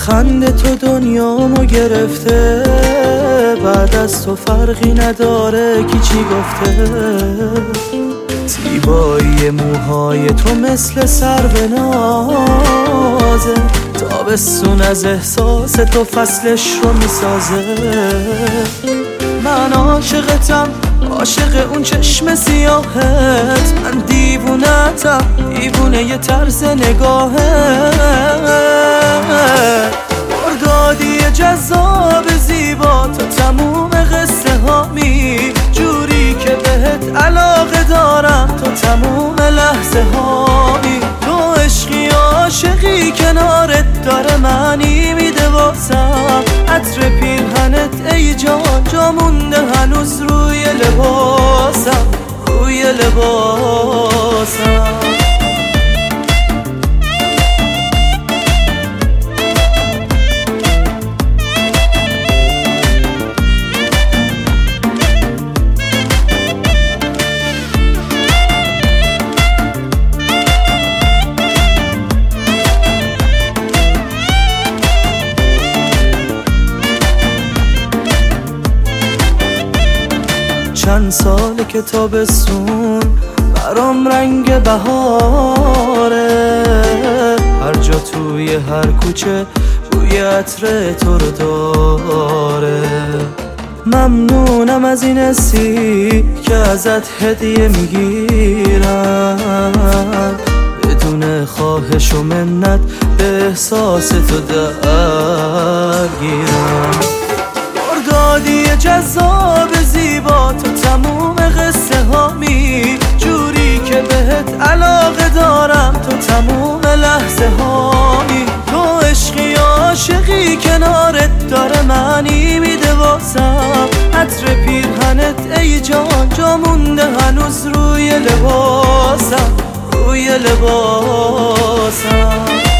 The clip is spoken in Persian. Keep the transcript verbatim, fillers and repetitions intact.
لبخند تو دنیامو گرفته، بعد از تو فرقی نداره کی چی گفته. زیبایی موهای تو مثل سرو نازه، تابستون از احساس تو فصلش رو میسازه. من عاشقتم، عاشق اون چشم سیاهت، من دیوونتم، دیوونه یه طرز نگاهت. بردادی جذاب زیبا، تا تموم قصه هامی، جوری که بهت علاقه دارم تا تموم لحظه هامی. تو عشقی عاشقی کنارت داره معنی میده واسم. عطر پیرهنت ای جان جا مونده هنوز روی لباسم، روی لباسم. چند سال که تابستون برام رنگ بهاره، هر جا توی هر کوچه بوی عطر تو رو داره. ممنونم از این حسی که ازت هدیه میگیرم، بدون خواهش و منت به احساس تو درگیرم. بردادی جذاب زیبا، تو تموم قصه هامی، جوری که بهت علاقه دارم تا تموم لحظه هامی. تو عشقی عاشقی کنارت داره معنی میده واسم. عطر پیرهنت ای جان جا مونده هنوز روی لباسم، روی لباسم.